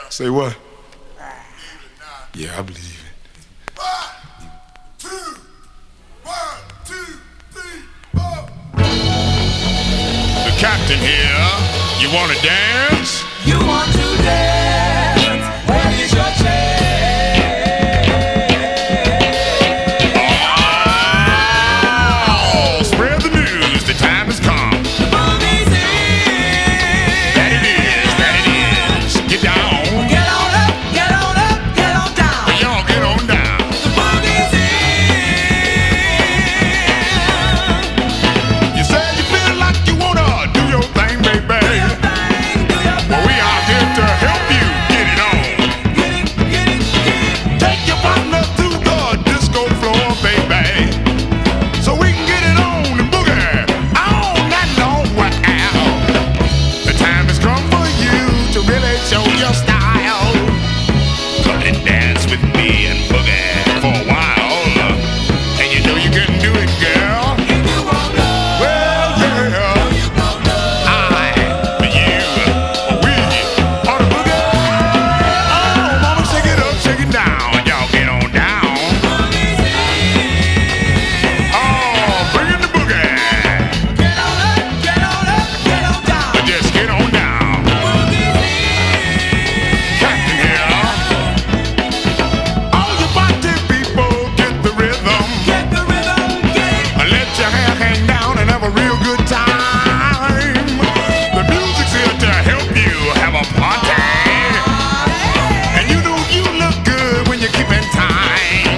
Say what? Yeah, I believe it. 1, 2, 3, 4. The captain here. You wanna dance? You want to dance? Where is your chair? Oh, spread the news. The time has come. The boogie's in. That it is. That it is. Get down. Get on up, get on up, get on down. Y'all get on down. The boogie's in. You say you feel like you wanna do your thing, baby. Do your thing, do your Well, we thing. are here to help you get it on. Get it, get it, get it. Take your partner to the disco floor, baby, so we can get it on and boogie all night long. Wow. The time has come for you to really show your style. Come and dance with me and boogie for a while. And you know you can do it, girl. If you want love, Well, yeah. you want love. I, you, we are the boogie. Oh, mama, shake it up, shake it down. Y'all get on down. Boogie's in. Oh, bring in the boogie. Get on up, get on up, get on down. Just get on down. Boogie's in. Captain here. All you party people, get the rhythm. Get the rhythm, get it. Let your hair hang down and have a real good time. The music's here to help you have a party. And you know you look good when you keep in time.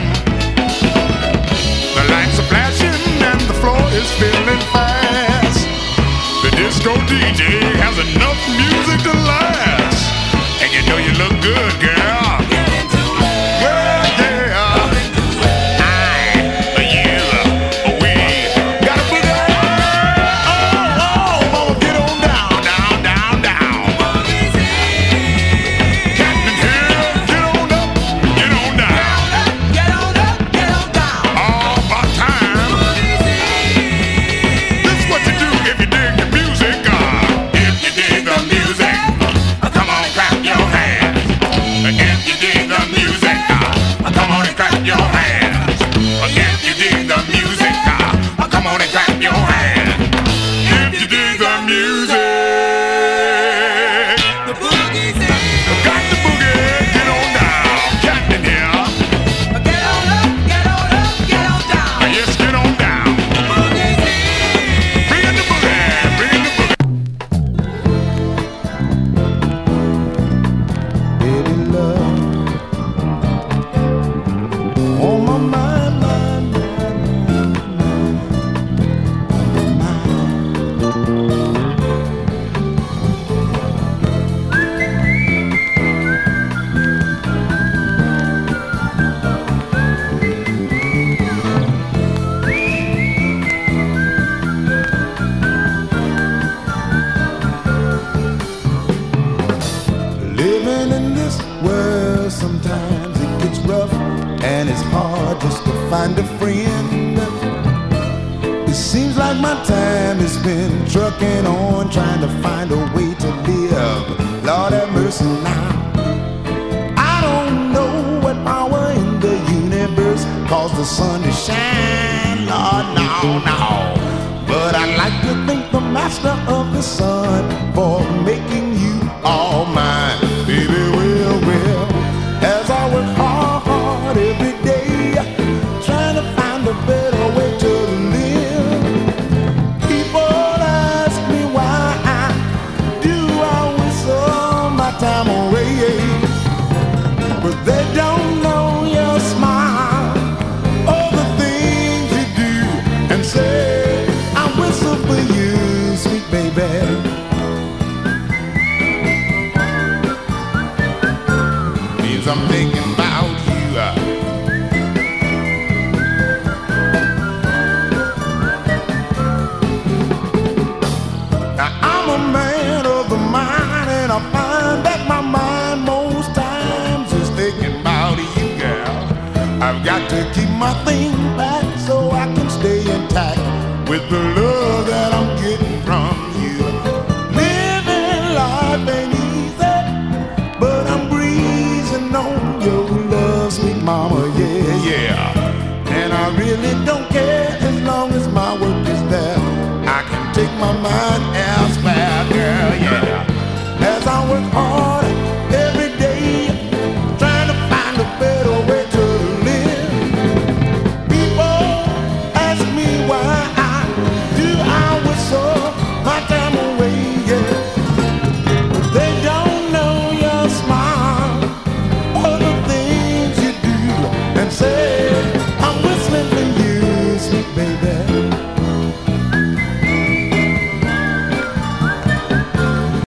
The lights are flashing and the floor is filling fast. The disco DJ has enough music to last. And you know you look good, girl. Get into it. Well, yeah. I, you, we got a boogie. Oh, mama, get on down, down, down, down. Boogie's in. Captain here, get on up, get on down. Get on up, get on down. All about time. Boogie's in. This is what you do if you dig the music. If you dig the music, come on, clap your hands. If you dig the music, come on and clap your hands. If you dig the music, come on and clap your hands. If you dig the music, The boogie's in. got the boogie, get on down. Captain here, Get on up, get on up, get on down. yes, get on down. Boogie's in. Bring in the boogie, bring in the boogie. Baby love on my mind, living in this world, sometimes it gets rough and it's hard just to find a friend. It seems like my time has been trucking on, trying to find a way to live. Lord have mercy now. I don't know what power in the universe caused the sun to shine, Lord, no. But I'd like to thank the master of the sun for making you all mine. Baby, well, as I work hard every day, trying to find a better way to live. People ask me why do I whistle my time away, but they don't know your smile or the things you do and say. I whistle for you, sweet baby. Means I'm thinking about you. Now I'm a man of the mind, and I find that my mind most times is thinking about you, girl. I've got to keep my thing back so I can stay intact with the love that I'm getting from you. Living life ain't easy, but I'm breathing. take my mind elsewhere, girl, yeah. As I work hard